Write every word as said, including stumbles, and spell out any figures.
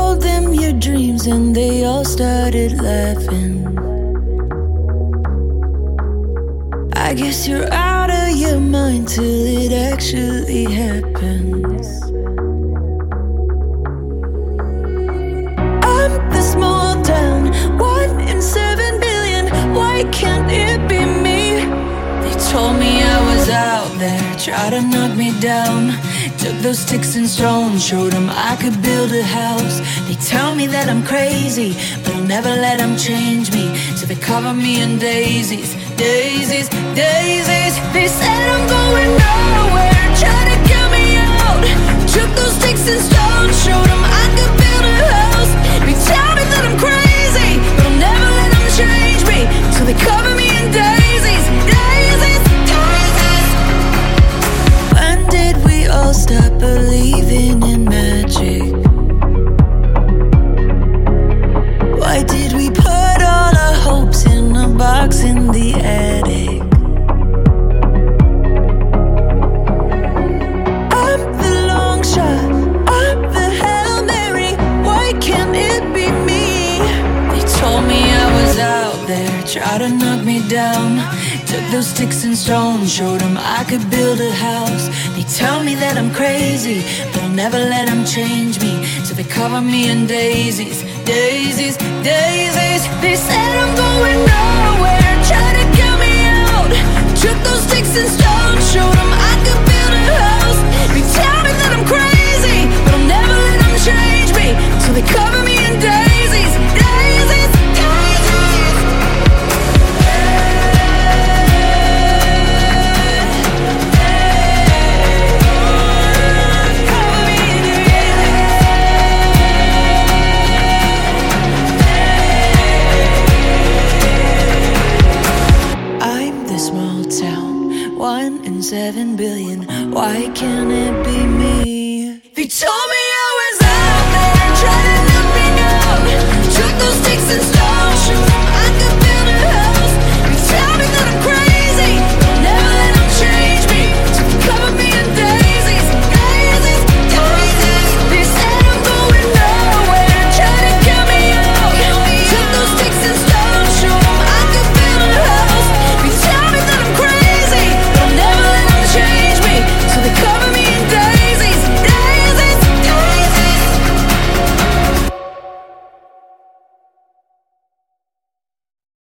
told them your dreams and they all started laughing. I guess you're out of your mind till it actually happens. I'm the small town, one in seven billion. Why can't it be me? They told me I was out there, tried to knock me down. Took those sticks and stones, showed them I could build a house. They tell me that I'm crazy, but I'll never let them change me. So they cover me in daisies, daisies, daisies. They said I'm going nowhere, try to get me out. Took those sticks and stones, showed them I could build a house. They tell me that I'm crazy, but I'll never let them change me. So they cover me in daisies, daisies, daisies. When did we all stop believing in magic? Why did we put all our hopes in a box in the attic? I'm the long shot, I'm the Hail Mary. Why can't it be me? They told me I was out there, tried to knock me down. Took those sticks and stones, showed them I could build a house. They tell me that I'm crazy, but I'll never let them change me. So they cover me in daisies, daisies, daisies. They said I'm going nowhere, try to get me out. Took those sticks and stones, showed them I could build a house. They tell me that I'm crazy, but I'll never let them change me. So they cover me in daisies, daisies, daisies. Small town, one in seven billion. Why can't it be me? They told me